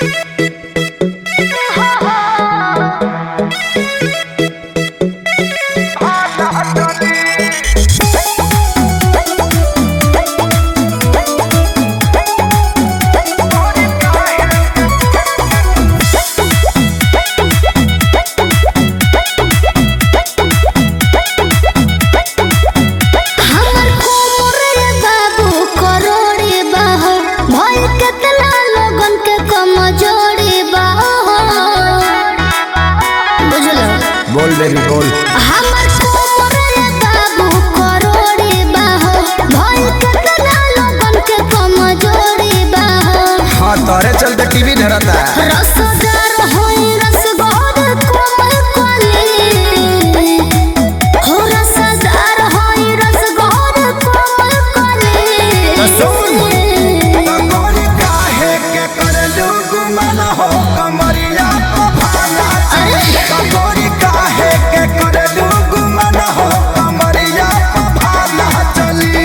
बोल बेबी बोल। हमर कोमरे बाबू करोड़े बाहो भई केतना लोगन के कमजोरी बाहो। हाँ तोरे चलते टीवी धरता रसदार होई रसगोर कोमल कली हो रसदार होई रसगोर कोमल कली। तो सुन तोरी काहे के करलू गुमान हो कमरिया को भाला तोरी काहे के करलू गुमान हो कमरिया को भाला चली।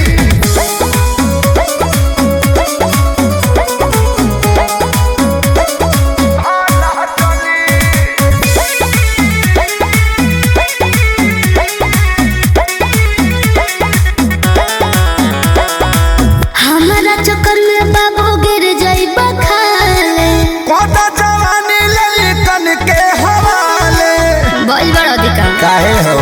हमारा चक्कर में बाबू गिर जाइबा खाले कोता जवानी ललितन के हवाले बोल बड़ा अधिकार काहे हो